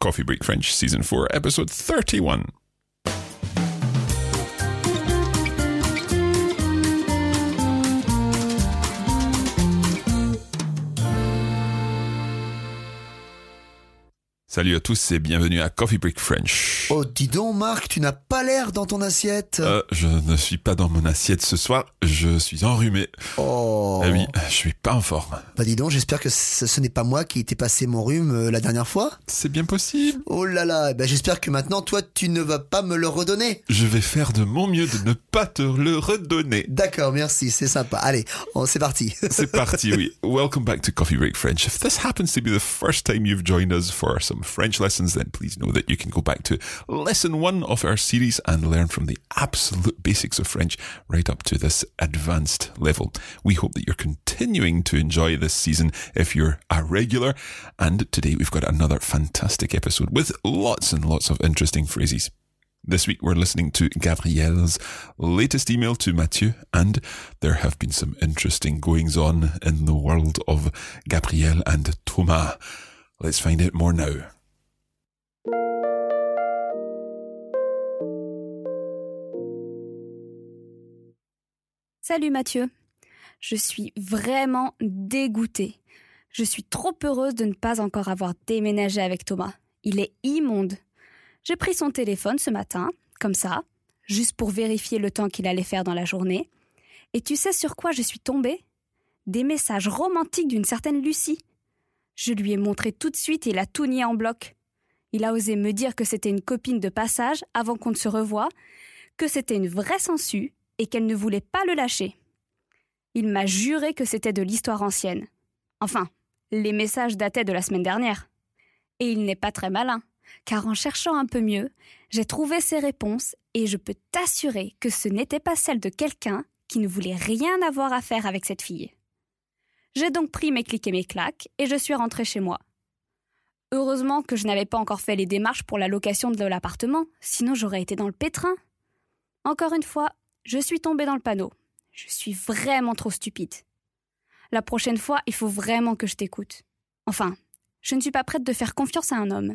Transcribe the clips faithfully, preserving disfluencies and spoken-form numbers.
Coffee Break French Season four, Episode thirty-one. Salut à tous et bienvenue à Coffee Break French. Oh, dis donc, Marc, tu n'as pas l'air dans ton assiette. Euh, je ne suis pas dans mon assiette ce soir, je suis enrhumé. Oh. Eh oui, je suis pas en forme. Bah dis donc, j'espère que ce, ce n'est pas moi qui t'ai passé mon rhume euh, la dernière fois. C'est bien possible. Oh là là, bah j'espère que maintenant, toi, tu ne vas pas me le redonner. Je vais faire de mon mieux de ne pas te le redonner. D'accord, merci, c'est sympa. Allez, on, c'est parti. C'est parti, oui. Welcome back to Coffee Break French. If this happens to be the first time you've joined us for some French lessons, then please know that you can go back to lesson one of our series and learn from the absolute basics of French right up to this advanced level. We hope that you're continuing to enjoy this season if you're a regular. And today we've got another fantastic episode with lots and lots of interesting phrases. This week we're listening to Gabrielle's latest email to Mathieu, and there have been some interesting goings on in the world of Gabrielle and Thomas. Let's find out more now. Salut Mathieu, je suis vraiment dégoûtée. Je suis trop heureuse de ne pas encore avoir déménagé avec Thomas. Il est immonde. J'ai pris son téléphone ce matin, comme ça, juste pour vérifier le temps qu'il allait faire dans la journée. Et tu sais sur quoi je suis tombée ? Des messages romantiques d'une certaine Lucie. Je lui ai montré tout de suite et il a tout nié en bloc. Il a osé me dire que c'était une copine de passage avant qu'on ne se revoie, que c'était une vraie sangsue et qu'elle ne voulait pas le lâcher. Il m'a juré que c'était de l'histoire ancienne. Enfin, les messages dataient de la semaine dernière. Et il n'est pas très malin, car en cherchant un peu mieux, j'ai trouvé ses réponses et je peux t'assurer que ce n'était pas celle de quelqu'un qui ne voulait rien avoir à faire avec cette fille. J'ai donc pris mes clics et mes claques et je suis rentrée chez moi. Heureusement que je n'avais pas encore fait les démarches pour la location de l'appartement, sinon j'aurais été dans le pétrin. Encore une fois, je suis tombée dans le panneau. Je suis vraiment trop stupide. La prochaine fois, il faut vraiment que je t'écoute. Enfin, je ne suis pas prête de faire confiance à un homme.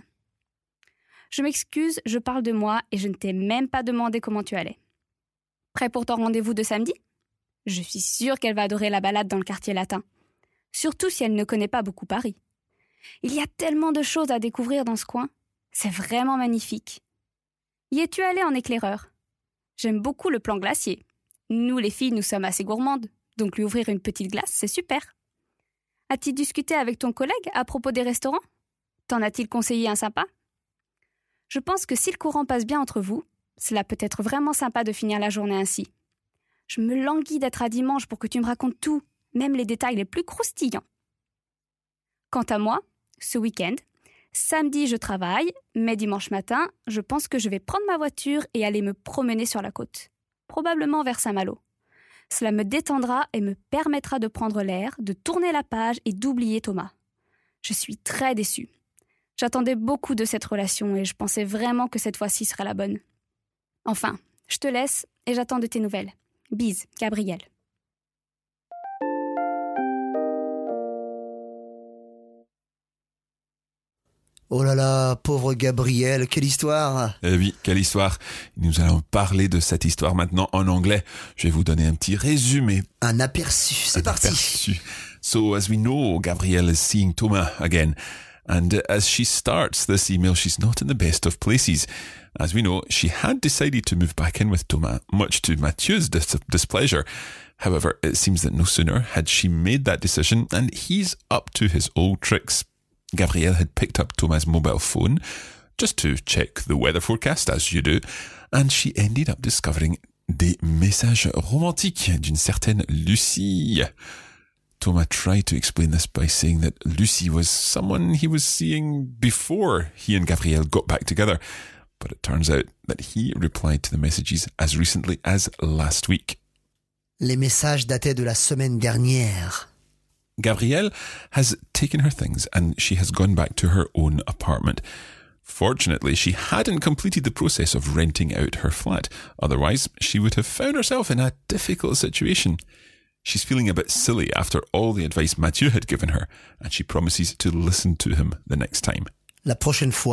Je m'excuse, je parle de moi et je ne t'ai même pas demandé comment tu allais. Prêt pour ton rendez-vous de samedi ? Je suis sûre qu'elle va adorer la balade dans le quartier latin. Surtout si elle ne connaît pas beaucoup Paris. Il y a tellement de choses à découvrir dans ce coin. C'est vraiment magnifique. Y es-tu allée en éclaireur ? J'aime beaucoup le plan glacier. Nous, les filles, nous sommes assez gourmandes, donc lui ouvrir une petite glace, c'est super. As-tu discuté avec ton collègue à propos des restaurants ? T'en a-t-il conseillé un sympa ? Je pense que si le courant passe bien entre vous, cela peut être vraiment sympa de finir la journée ainsi. Je me languis d'être à dimanche pour que tu me racontes tout, même les détails les plus croustillants. Quant à moi, ce week-end, samedi je travaille, mais dimanche matin, je pense que je vais prendre ma voiture et aller me promener sur la côte, probablement vers Saint-Malo. Cela me détendra et me permettra de prendre l'air, de tourner la page et d'oublier Thomas. Je suis très déçue. J'attendais beaucoup de cette relation et je pensais vraiment que cette fois-ci serait la bonne. Enfin, je te laisse et j'attends de tes nouvelles. Bise, Gabrielle. Oh là là, pauvre Gabrielle, quelle histoire. Eh oui, quelle histoire. Nous allons parler de cette histoire maintenant en anglais. Je vais vous donner un petit résumé. Un aperçu, c'est un parti. Aperçu. So, as we know, Gabrielle is seeing Thomas again. And as she starts this email, she's not in the best of places. As we know, she had decided to move back in with Thomas, much to Mathieu's dis- displeasure. However, it seems that no sooner had she made that decision, and he's up to his old tricks. Gabrielle had picked up Thomas' mobile phone just to check the weather forecast, as you do, and she ended up discovering des messages romantiques d'une certaine Lucie. Thomas tried to explain this by saying that Lucie was someone he was seeing before he and Gabrielle got back together, but it turns out that he replied to the messages as recently as last week. Les messages dataient de la semaine dernière. Gabrielle has taken her things and she has gone back to her own apartment. Fortunately, she hadn't completed the process of renting out her flat. Otherwise, she would have found herself in a difficult situation. She's feeling a bit silly after all the advice Mathieu had given her, and she promises to listen to him the next time. La prochaine fois,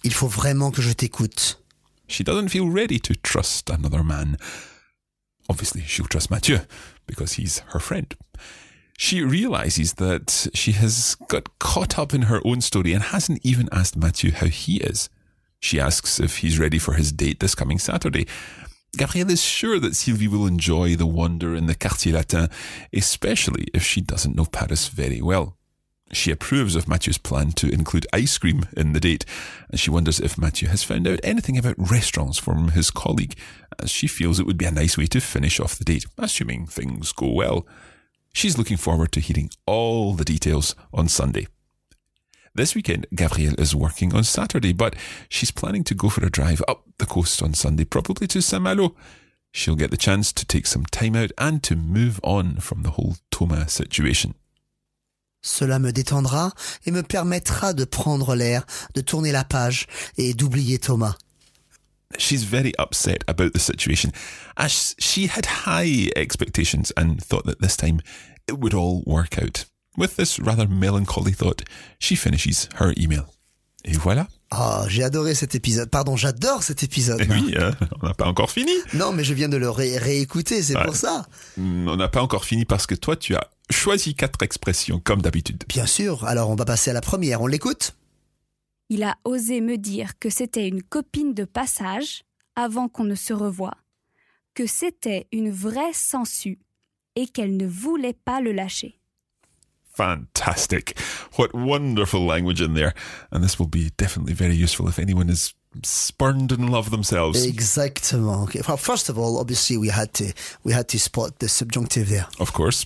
Il faut vraiment que je t'écoute. She doesn't feel ready to trust another man. Obviously, she'll trust Mathieu because he's her friend. She realizes that she has got caught up in her own story and hasn't even asked Mathieu how he is. She asks if he's ready for his date this coming Saturday. Gabrielle is sure that Sylvie will enjoy the wander in the Quartier Latin, especially if she doesn't know Paris very well. She approves of Mathieu's plan to include ice cream in the date, and she wonders if Mathieu has found out anything about restaurants from his colleague, as she feels it would be a nice way to finish off the date, assuming things go well. She's looking forward to hearing all the details on Sunday. This weekend, Gabrielle is working on Saturday, but she's planning to go for a drive up the coast on Sunday, probably to Saint-Malo. She'll get the chance to take some time out and to move on from the whole Thomas situation. Cela me détendra et me permettra de prendre l'air, de tourner la page et d'oublier Thomas. She's very upset about the situation, as she had high expectations and thought that this time it would all work out. With this rather melancholy thought, she finishes her email. Et voilà. Oh, j'ai adoré cet épisode. Pardon, j'adore cet épisode. Eh oui, hein, on n'a pas encore fini. Non, mais je viens de le ré- réécouter, c'est Ouais. pour ça. On n'a pas encore fini parce que toi, tu as choisi quatre expressions comme d'habitude. Bien sûr, alors on va passer à la première, on l'écoute ? Il a osé me dire que c'était une copine de passage avant qu'on ne se revoie, que c'était une vraie sangsue et qu'elle ne voulait pas le lâcher. Fantastic. What wonderful language in there. And this will be definitely very useful if anyone is spurned in love themselves. Exactement. Okay. Well, first of all, obviously we had to we had to spot the subjunctive there. Of course.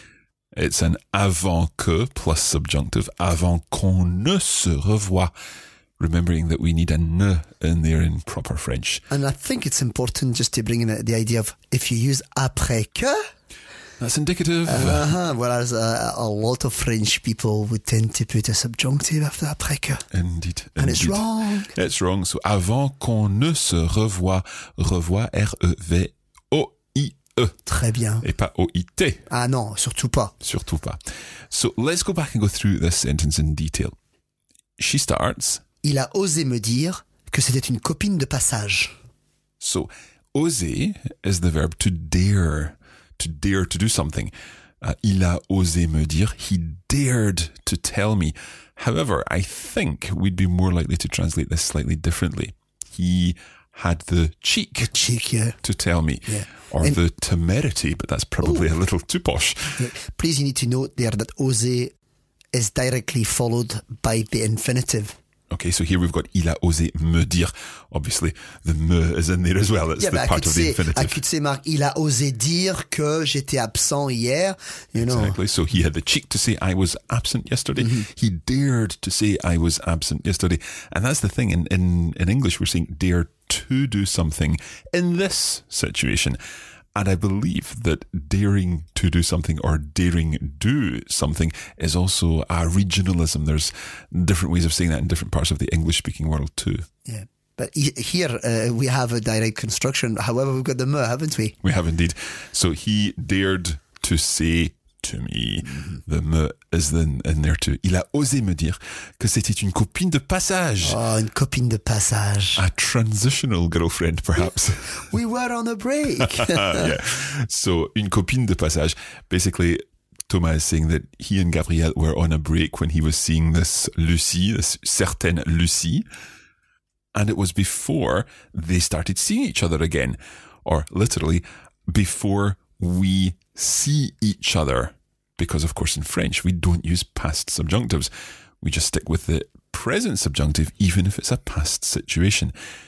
It's an avant que plus subjunctive, avant qu'on ne se revoie. Remembering that we need a ne in there in proper French. And I think it's important just to bring in the idea of if you use après que. That's indicative. Uh-huh, whereas uh, a lot of French people would tend to put a subjunctive after après que. Indeed. And it's indeed. wrong. It's wrong. So, avant qu'on ne se revoie, revoie, R E V O I E. Très bien. Et pas O I T. Ah non, surtout pas. Surtout pas. So, let's go back and go through this sentence in detail. She starts. Il a osé me dire que c'était une copine de passage. So, oser is the verb to dare, to dare to do something. Uh, il a osé me dire, he dared to tell me. However, I think we'd be more likely to translate this slightly differently. He had the cheek Cheek, yeah. to tell me. Yeah. Or And- the temerity, but that's probably Ooh. a little too posh. Please, you need to note there that osé is directly followed by the infinitive. Okay, so here we've got il a osé me dire. Obviously, the me is in there as well. It's Yeah, the but I part could of the say, I infinitive. could say, Marc, il a osé dire que j'étais absent hier. You know. Exactly. So he had the cheek to say I was absent yesterday. Mm-hmm. He dared to say I was absent yesterday. And that's the thing. In, in, in English, we're saying dare to do something in this situation. And I believe that daring to do something or daring do something is also a regionalism. There's different ways of saying that in different parts of the English-speaking world too. Yeah. But he- here uh, we have a direct construction. However, we've got the me, haven't we? We have indeed. So he dared to say to me, the me is then in there too. Il a osé me dire que c'était une copine de passage. Oh, une copine de passage. A transitional girlfriend, perhaps. We were on a break. Yeah. So, une copine de passage. Basically, Thomas is saying that he and Gabrielle were on a break when he was seeing this Lucie, this certaine Lucie. And it was before they started seeing each other again. Or literally, before we see each other. Because, of course, in French, we don't use past subjunctives. We just stick with the present subjunctive, even if it's a past situation.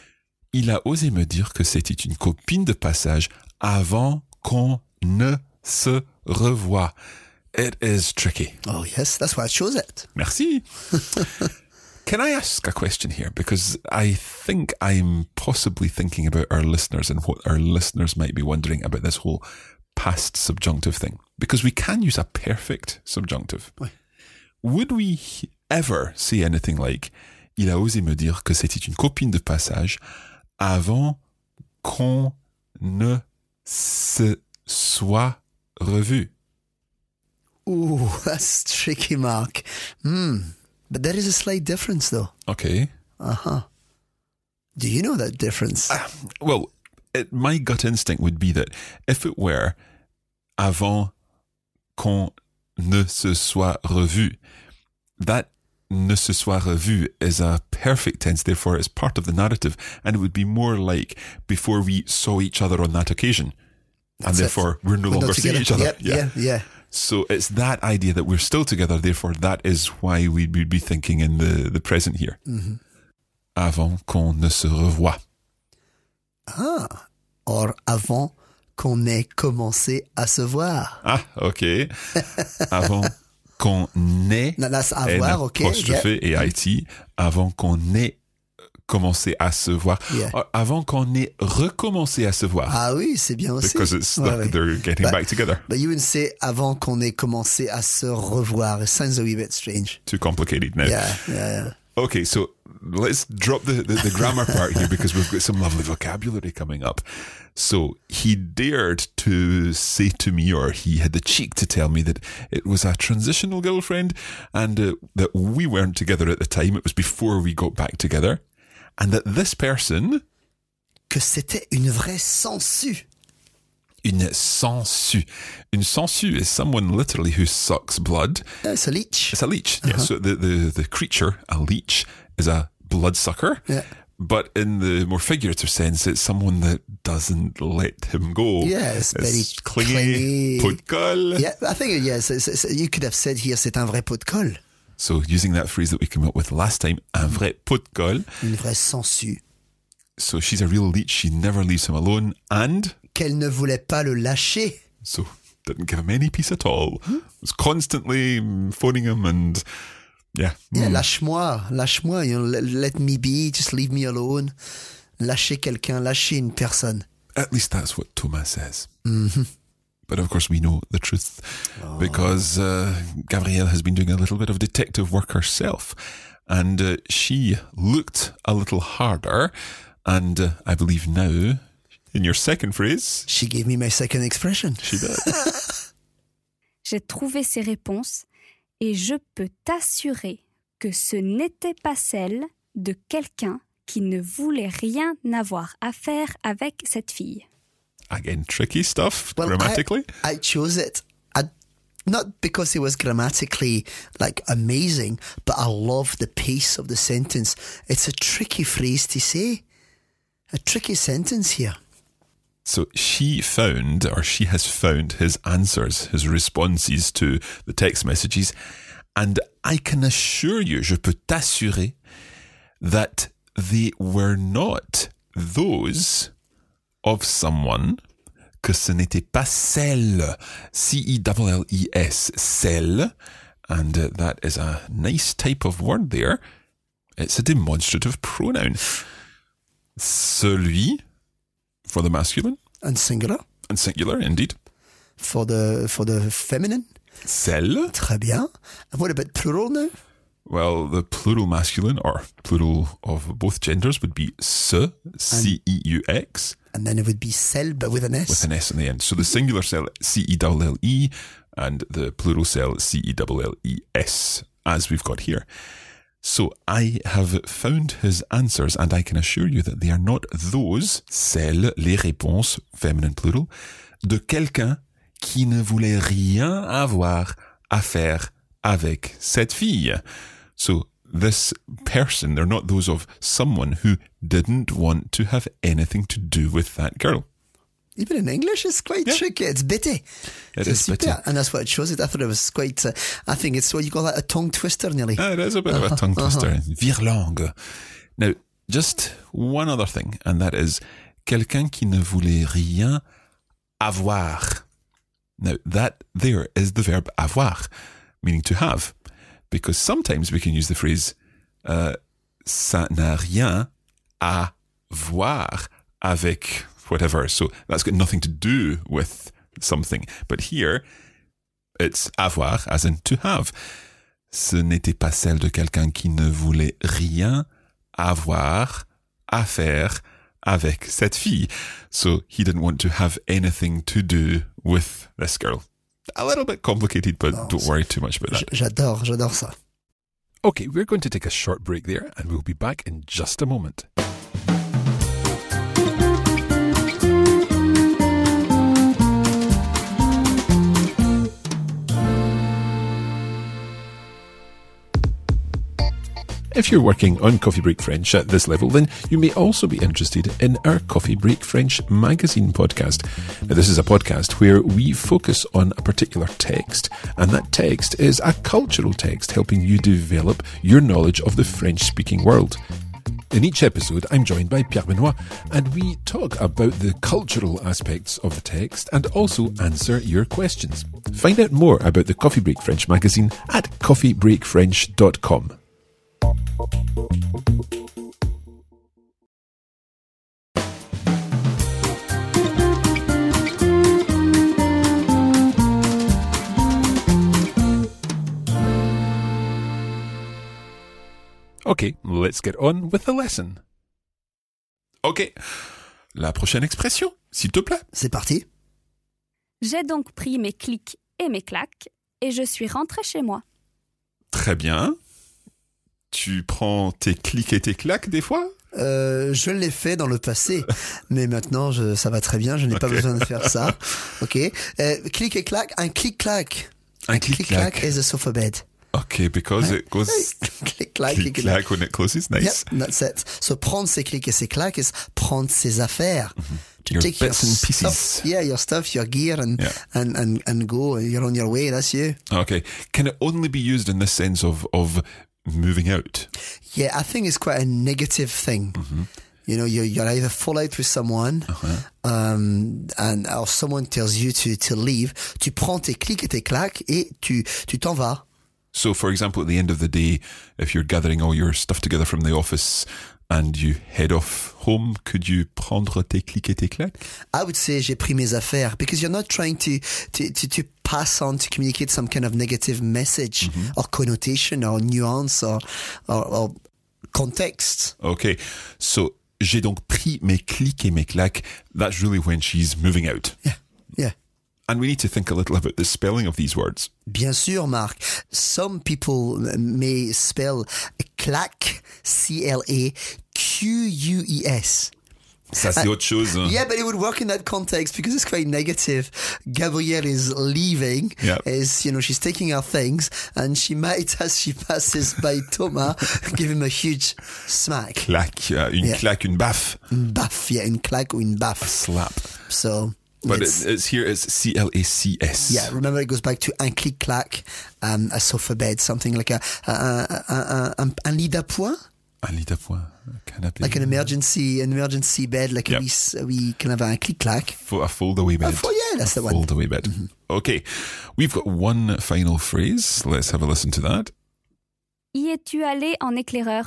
Il a osé me dire que c'était une copine de passage avant qu'on ne se revoie. It is tricky. Oh, yes, that's why it shows it. Merci. Can I ask a question here? Because I think I'm possibly thinking about our listeners and what our listeners might be wondering about this whole past subjunctive thing. Because we can use a perfect subjunctive. Oui. Would we ever say anything like il a osé me dire que c'était une copine de passage avant qu'on ne se soit revu? Ooh, that's tricky, Mark. Hmm. But there is a slight difference, though. Okay. Uh-huh. Do you know that difference? Uh, well, it, my gut instinct would be that if it were avant qu'on ne se soit revu, that ne se soit revu is a perfect tense, therefore it's part of the narrative, and it would be more like before we saw each other on that occasion. That's and therefore it. we're no We're longer not seeing together. each other. Yep, yeah, yeah. So it's that idea that we're still together, therefore that is why we would be thinking in the, the present here. Mm-hmm. Avant qu'on ne se revoie. Ah, or avant qu'on ait commencé à se voir. Ah, ok. Avant qu'on ait No, that's avoir, okay. apostrophe Yeah. et I T, avant qu'on ait commencé à se voir. Yeah. Or avant qu'on ait recommencé à se voir. Ah oui, c'est bien aussi. Because it's Ouais, like ouais. they're getting But- back together. But you would say avant qu'on ait commencé à se revoir. It sounds a wee bit strange. Too complicated now. Yeah, yeah, yeah. Okay, so let's drop the, the, the grammar part here because we've got some lovely vocabulary coming up. So he dared to say to me, or he had the cheek to tell me, that it was a transitional girlfriend and uh, that we weren't together at the time. It was before we got back together. And that this person, Que c'était une vraie sangsue. une sangsue. Une sangsue is someone literally who sucks blood. Uh, it's a leech. It's a leech. Yeah. So the, the, the creature, a leech, is a bloodsucker. Yeah. But in the more figurative sense, it's someone that doesn't let him go. Yeah, it's very clingy. clingy. Pot de colle. Yeah, I think, yes, it's, it's, you could have said here, c'est un vrai pot de colle. So using that phrase that we came up with last time, un vrai pot de colle. Une vraie sangsue. So she's a real leech. She never leaves him alone. And Qu'elle ne voulait pas le lâcher. so didn't give him any peace at all. Was constantly phoning him and yeah. Yeah, Mm. lâche-moi, lâche-moi, you know, let, let me be, just leave me alone. Lâcher quelqu'un, lâcher une personne. At least that's what Thomas says. Mm-hmm. But of course we know the truth because uh, Gabrielle has been doing a little bit of detective work herself, and uh, she looked a little harder, and uh, I believe now, in your second phrase, She gave me my second expression. she did. J'ai trouvé ces réponses et je peux t'assurer que ce n'était pas celle de quelqu'un qui ne voulait rien avoir à faire avec cette fille. Again, tricky stuff Well, grammatically. I, I chose it. I, not because it was grammatically like amazing, but I love the pace of the sentence. It's a tricky phrase to say. A tricky sentence here. So she found, or she has found, his answers, his responses to the text messages. And I can assure you, je peux t'assurer, that they were not those of someone, que ce n'était pas celle, C E L L E S, celle, and uh, that is a nice type of word there. It's a demonstrative pronoun. Celui, for the masculine, And singular. and singular, indeed. For the, for the feminine. Celle. Très bien. And what about plural now? Well, the plural masculine, or plural of both genders, would be ce, C E U X, And then it would be celle, but with an S. with an S in the end. So the singular cell, C E L L E, and the plural cell, C E L L E S, as we've got here. So I have found his answers, and I can assure you that they are not those, celles, les réponses, feminine plural, de quelqu'un qui ne voulait rien avoir à faire avec cette fille. So this person, they're not those of someone who didn't want to have anything to do with that girl. Even in English, it's quite Yeah. tricky. It's bitty. It So is super. bitty. And that's what it shows it. I thought it was quite, uh, I think it's what you call that, a tongue twister nearly. Ah, it is a bit of a tongue twister. Virlangue. Now, just one other thing, and that is quelqu'un qui ne voulait rien avoir. Now, that there is the verb avoir, meaning to have, because sometimes we can use the phrase uh, ça n'a rien à voir avec whatever. So that's got nothing to do with something. But here, it's avoir, as in to have. Ce n'était pas celle de quelqu'un qui ne voulait rien avoir à faire avec cette fille. So he didn't want to have anything to do with this girl. A little bit complicated, but Oh, don't worry too much about J- that. J'adore, j'adore ça. Okay, we're going to take a short break there, and we'll be back in just a moment. If you're working on Coffee Break French at this level, then you may also be interested in our Coffee Break French magazine podcast. Now, this is a podcast where we focus on a particular text, and that text is a cultural text helping you develop your knowledge of the French-speaking world. In each episode, I'm joined by Pierre Benoit, and we talk about the cultural aspects of the text and also answer your questions. Find out more about the Coffee Break French magazine at coffee break french dot com. Okay, let's get on with the lesson. Ok, la prochaine expression, s'il te plaît. C'est parti. J'ai donc pris mes clics et mes claques et je suis rentrée chez moi. Très bien. Tu prends tes clics et tes claques des fois? Euh, je l'ai fait dans le passé, mais maintenant je, ça va très bien, je n'ai okay. pas besoin de faire ça. Ok. Euh, clic et claque, un clic-clac. Un clic-clac is a sofa bed. Okay, because right? it goes click clack, click clack when it closes. Nice. Yep, that's it. So prendre ses clics et ses claques is prendre ses affaires. Mm-hmm. To your take bits your and pieces. Stuff, yeah, your stuff, your gear, and, yeah. and and and go. You're on your way. That's you. Okay. Can it only be used in the sense of of moving out? Yeah, I think it's quite a negative thing. Mm-hmm. You know, you're, you're either fall out with someone, uh-huh. um, and or someone tells you to to leave. Tu prends tes clics et tes claques et tu tu t'en vas. So, for example, at the end of the day, if you're gathering all your stuff together from the office and you head off home, could you prendre tes clics et tes claques? I would say j'ai pris mes affaires, because you're not trying to to to, to pass on, to communicate some kind of negative message mm-hmm. or connotation or nuance or, or, or context. Okay, so j'ai donc pris mes clics et mes claques. That's really when she's moving out. Yeah, yeah. And we need to think a little about the spelling of these words. Bien sûr, Marc. Some people may spell claque, C L A Q U E S. Ça, c'est uh, autre chose. Hein? Yeah, but it would work in that context because it's quite negative. Gabrielle is leaving. Yep. Is, you know, she's taking her things, and she might, as she passes by Thomas, give him a huge smack. Claque, uh, une yeah. claque, une baffe. Une baffe, yeah, une claque ou une baffe. A slap. So... But it's, it's here, it's C L A C S. Yeah, remember it goes back to un clic-clac, um, a sofa bed, something like a, a, a, a, a un lit d'appoint. Un lit d'appoint, un canapé. Like an emergency, an emergency bed, like yep. a wee, a wee kind of a clic-clac. A fold-away bed. Oh, yeah, that's a the one. Fold-away bed. Mm-hmm. Okay, we've got one final phrase. Let's have a listen to that. Y es-tu allé en éclaireur?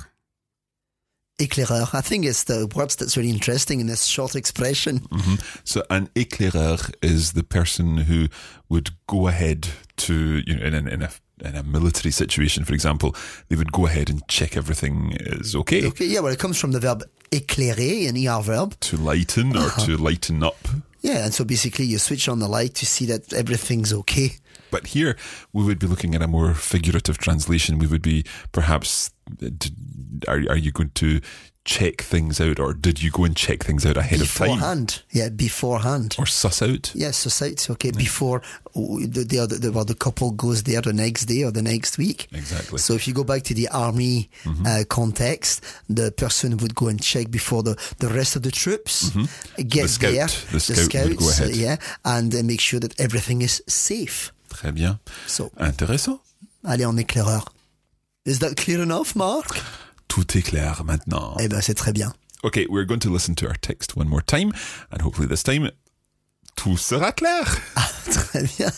Éclaireur. I think it's the words that's really interesting in this short expression. Mm-hmm. So an éclaireur is the person who would go ahead to, you know, in, in, in a in a military situation, for example, they would go ahead and check everything is okay. Okay, yeah, well, it comes from the verb éclairer, an E R verb. To lighten or uh-huh. to lighten up. Yeah, and so basically you switch on the light to see that everything's okay. But here we would be looking at a more figurative translation. We would be perhaps, are, are you going to check things out, or did you go and check things out ahead beforehand. of time? Beforehand, yeah, beforehand. Or suss out? Yeah, suss out, okay, yeah. Before the, the, the, well, the couple goes there the next day or the next week. Exactly. So if you go back to the army mm-hmm. uh, context, the person would go and check before the, the rest of the troops mm-hmm. get the scout, there. The scout the scouts, would go ahead. Uh, yeah, and uh, make sure that everything is safe. Très bien. So, intéressant. Allez, en éclaireur. Is that clear enough, Marc? Tout est clair maintenant. Eh ben, c'est très bien. Okay, we're going to listen to our text one more time, and hopefully this time, tout sera clair. Ah, très bien.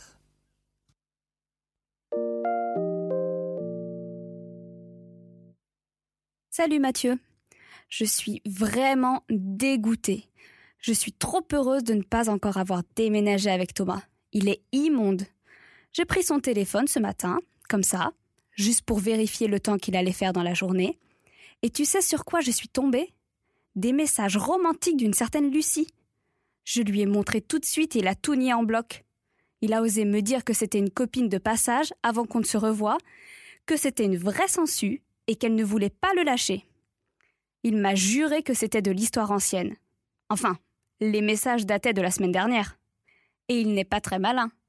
Salut Mathieu. Je suis vraiment dégoûtée. Je suis trop heureuse de ne pas encore avoir déménagé avec Thomas. Il est immonde. J'ai pris son téléphone ce matin, comme ça, juste pour vérifier le temps qu'il allait faire dans la journée. Et tu sais sur quoi je suis tombée? Des messages romantiques d'une certaine Lucie. Je lui ai montré tout de suite et il a tout nié en bloc. Il a osé me dire que c'était une copine de passage avant qu'on ne se revoie, que c'était une vraie sangsue et qu'elle ne voulait pas le lâcher. Il m'a juré que c'était de l'histoire ancienne. Enfin, les messages dataient de la semaine dernière. Et il n'est pas très malin,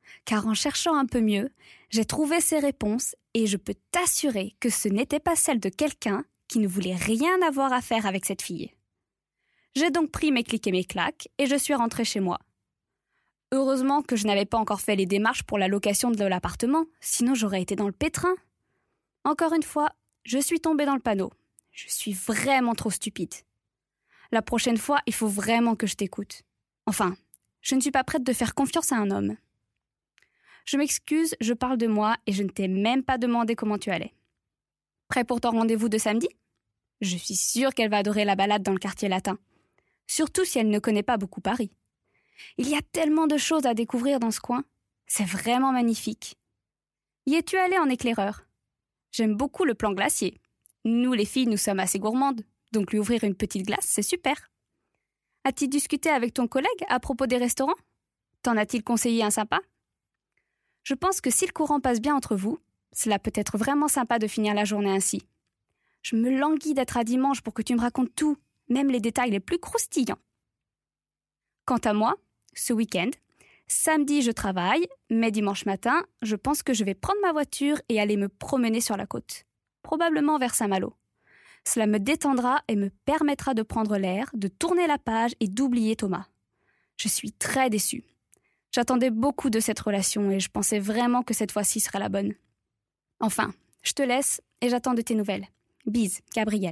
car en cherchant un peu mieux, j'ai trouvé ces réponses et je peux t'assurer que ce n'était pas celle de quelqu'un qui ne voulait rien avoir à faire avec cette fille. J'ai donc pris mes clics et mes claques et je suis rentrée chez moi. Heureusement que je n'avais pas encore fait les démarches pour la location de l'appartement, sinon j'aurais été dans le pétrin. Encore une fois, je suis tombée dans le panneau. Je suis vraiment trop stupide. La prochaine fois, il faut vraiment que je t'écoute. Enfin, je ne suis pas prête de faire confiance à un homme. Je m'excuse, je parle de moi et je ne t'ai même pas demandé comment tu allais. Prêt pour ton rendez-vous de samedi ? Je suis sûre qu'elle va adorer la balade dans le quartier latin. Surtout si elle ne connaît pas beaucoup Paris. Il y a tellement de choses à découvrir dans ce coin. C'est vraiment magnifique. Y es-tu allée en éclaireur ? J'aime beaucoup le plan glacier. Nous, les filles, nous sommes assez gourmandes, donc lui ouvrir une petite glace, c'est super. As-tu discuté avec ton collègue à propos des restaurants ? T'en a-t-il conseillé un sympa ? Je pense que si le courant passe bien entre vous, cela peut être vraiment sympa de finir la journée ainsi. Je me languis d'être à dimanche pour que tu me racontes tout, même les détails les plus croustillants. Quant à moi, ce week-end, samedi je travaille, mais dimanche matin, je pense que je vais prendre ma voiture et aller me promener sur la côte, probablement vers Saint-Malo. Cela me détendra et me permettra de prendre l'air, de tourner la page et d'oublier Thomas. Je suis très déçue. J'attendais beaucoup de cette relation et je pensais vraiment que cette fois-ci serait la bonne. Enfin, je te laisse et j'attends de tes nouvelles. Bise, Gabrielle.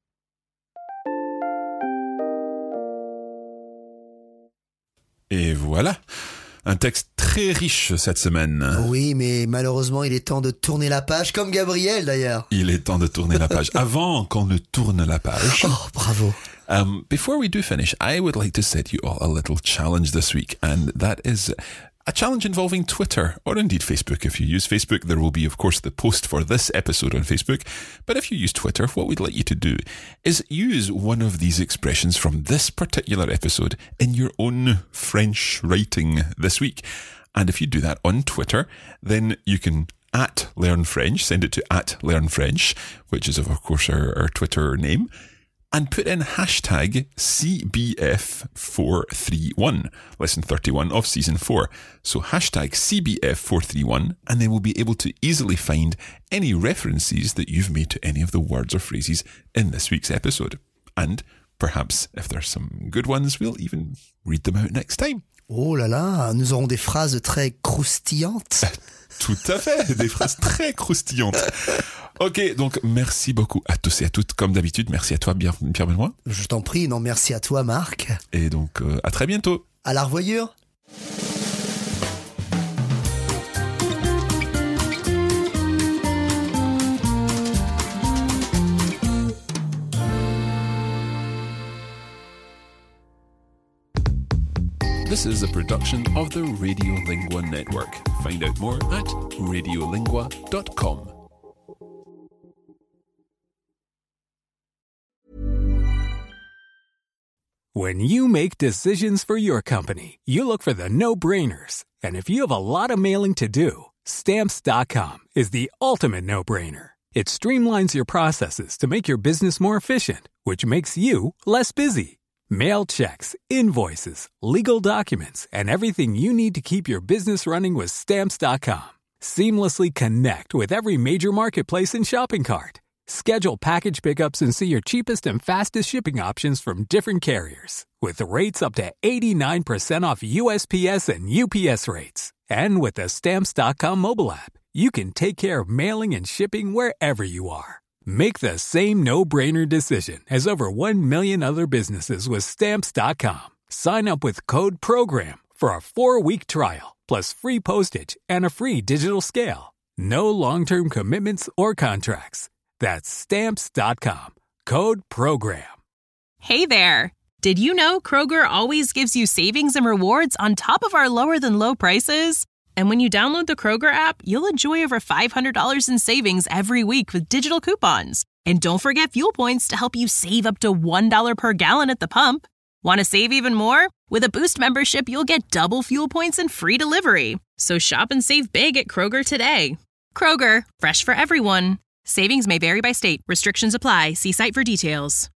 Et voilà, un texte très riche cette semaine. Oui, mais malheureusement, il est temps de tourner la page, comme Gabriel d'ailleurs. Il est temps de tourner la page. Avant qu'on ne tourne la page. Oh, bravo. Um, before we do finish, I would like to set you all a little challenge this week, and that is a challenge involving Twitter, or indeed Facebook. If you use Facebook, there will be, of course, the post for this episode on Facebook. But if you use Twitter, what we'd like you to do is use one of these expressions from this particular episode in your own French writing this week. And if you do that on Twitter, then you can at Learn French, send it to at Learn French, which is, of course, our, our Twitter name, and put in hashtag C B F four thirty-one, lesson thirty-one of season four. So hashtag C B F four thirty-one, and then we'll be able to easily find any references that you've made to any of the words or phrases in this week's episode. And perhaps, if there's some good ones, we'll even read them out next time. Oh là là, nous aurons des phrases très croustillantes. Tout à fait, des phrases très croustillantes. Ok, donc merci beaucoup à tous et à toutes. Comme d'habitude, merci à toi, Pierre Benoît. Je t'en prie, non merci à toi, Marc. Et donc, euh, à très bientôt. À la revoyure. This is a production of the Radiolingua Network. Find out more at radiolingua dot com. When you make decisions for your company, you look for the no-brainers. And if you have a lot of mailing to do, Stamps dot com is the ultimate no-brainer. It streamlines your processes to make your business more efficient, which makes you less busy. Mail checks, invoices, legal documents, and everything you need to keep your business running with Stamps dot com. Seamlessly connect with every major marketplace and shopping cart. Schedule package pickups and see your cheapest and fastest shipping options from different carriers. With rates up to eighty-nine percent off U S P S and U P S rates. And with the Stamps dot com mobile app, you can take care of mailing and shipping wherever you are. Make the same no-brainer decision as over one million other businesses with Stamps dot com. Sign up with code PROGRAM for a four-week trial, plus free postage and a free digital scale. No long-term commitments or contracts. That's Stamps dot com. Code PROGRAM. Hey there. Did you know Kroger always gives you savings and rewards on top of our lower-than-low prices? And when you download the Kroger app, you'll enjoy over five hundred dollars in savings every week with digital coupons. And don't forget fuel points to help you save up to one dollar per gallon at the pump. Want to save even more? With a Boost membership, you'll get double fuel points and free delivery. So shop and save big at Kroger today. Kroger, fresh for everyone. Savings may vary by state. Restrictions apply. See site for details.